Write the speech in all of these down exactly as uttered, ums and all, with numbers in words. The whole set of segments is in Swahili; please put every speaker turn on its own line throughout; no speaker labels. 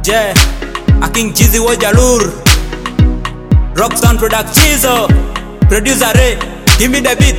Yeah, a King Jeezy Wajalur, Rockstone Productions, producer Ray, give me the beat.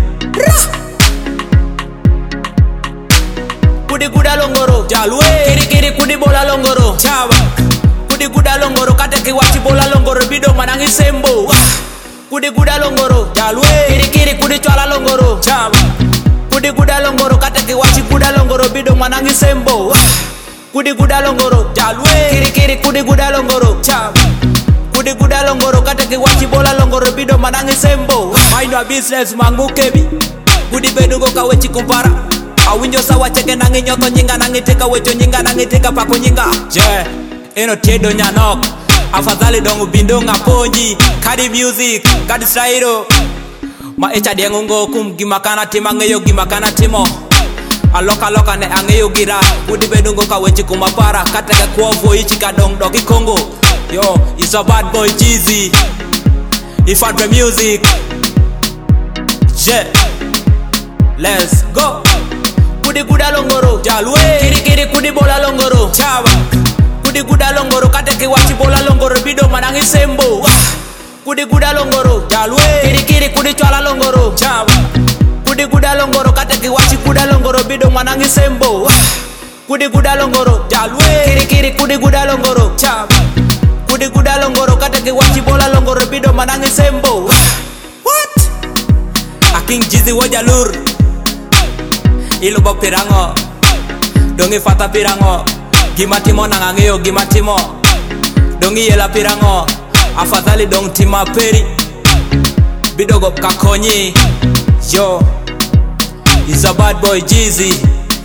Kudi guda longoro, jalwe. Kiri kiri kudi bola longoro, chaba. Kudi guda longoro, kateki wachi bola longoro, bido manangi sembo. Kudi guda longoro, jalwe. Kiri kiri kudi chwala longoro, chaba. Kudi guda longoro, kateki wachi guda longoro, bido manangi sembo. Kudi guda longoro, jalwe. Kiri kiri kudi guda longoro, chaba. Kudi guda longoro, kateki wachi bola longoro, bido manangi sembo. Mind your business, mangu kebi. Kudi bedugo kawechi kumpara. Awinjo sawa cheke nangi nyoko nyinga nangi tika wecho nyinga nangi tika pako nyinga. Je, eno tiedo nyanok. Afadhali dongu bindo nga ponji. Kadi music, kadi strairo. Ma echa diengungo kum gimakana tima ngeyo gimakana timo. Aloka loka ne angeyo gira. Kudi bedungo kawechi kumapara. Kateke kuovo ichi kadong dogi Kongo. Yo, it's a bad boy Jeezy. If I music. Je, let's go. Kudi guda longoro, jalwe. Kiri kiri kudi bola longoro, chaba. Kudi guda longoro, kateki wachi bola longoro, bido manangi sembo. Kudi guda longoro, jalwe. Kiri kiri kudi chwala longoro, chaba. Kudi guda longoro, kateki wachi guda longoro, bido manangi sembo. Kudi guda longoro, jalwe. Kiri kiri kudi guda longoro, chaba. Kudi guda longoro, kateki wachi bola longoro, bido manangi sembo. What? A King Jeezy Wajalur. Ilubo pirango, dongi fata pirango. Gimatimo nangangeyo gimatimo, dongi yela pirango. Afadhali dong tima peri, bidogo kakonyi. Yo, it's a bad boy Jeezy.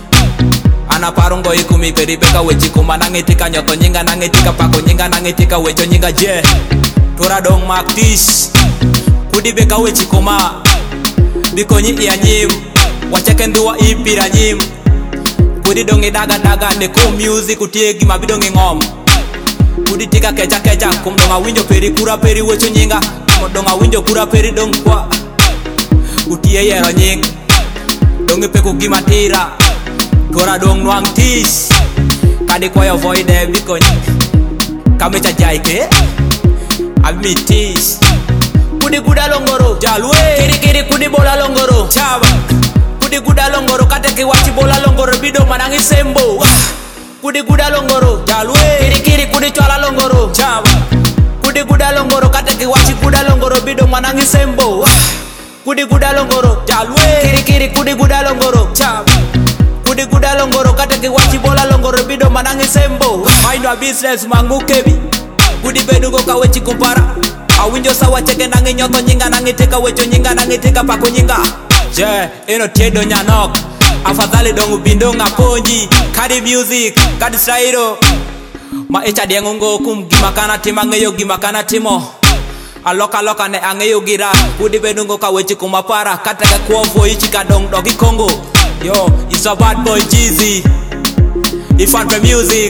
Ana parungo ikumi peri beka wechi kuma nangitika nyoko nyinga nangitika pako nyinga nangitika wecho nyinga. Je, tora dong maktish, kudi beka wechi kuma, bikonyi ianyim. Wacheke nduwa ipira nyim. Kudi dongi daga daga ne ko music utie gima bidongi ngom. Kudi tika kecha kecha kum donga winjo peri kura peri wecho nyinga. Kum donga winjo kura peri dong kwa utie yero nying. Dongi peku gima tira. Tora dong nuang tish. Kadi kwa yo voide bikonyi. Kamecha jaike Abi tish. Kudi guda longoro, jalwe. Kiri kiri kudi bola longoro, chaba. Kudi guda longoro, kateki wachi bola longoro, bido manangi sembo. Kudi guda longoro, jalwe. Kiri kiri kudi chwala longoro, chaba. Kudi guda longoro, kateki wachi guda longoro, bido manangi sembo. Kudi guda longoro, jalwe. Kiri kiri kudi guda longoro, chaba. Kudi guda longoro, kateki wachi bola longoro, bido manangi sembo. Mind your business, mangu kebi. Kudi bedugo kawechi kumpara. Awinjo sawa cheke nangi nyoko nyinga nangi tika wecho nyinga nangi tika pako nyinga. Je, eno tiedo nyanok. Afadhali dongu bindo nga ponji. Kadi music, kadi strairo. Ma echa diengungo kum gimakana tima ngeyo gimakana timo. Aloka loka ne angeyo gira. Kudi bedungo kawechi kumapara. Kateke kuovo ichi kadong dogi Kongo. Yo, it's a bad boy Jeezy. If I music.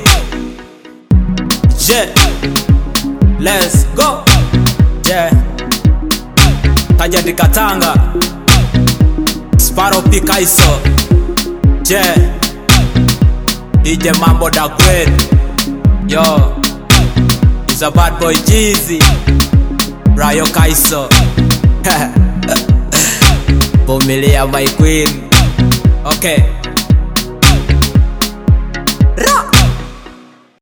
Je, let's go. Yeah, Kaja di Katanga, Sparrow Picasso. Yeah, D J Mambo da Great. Yo, it's a bad boy Jeezy, Rayo Kaiso. Bomilia my queen. Okay.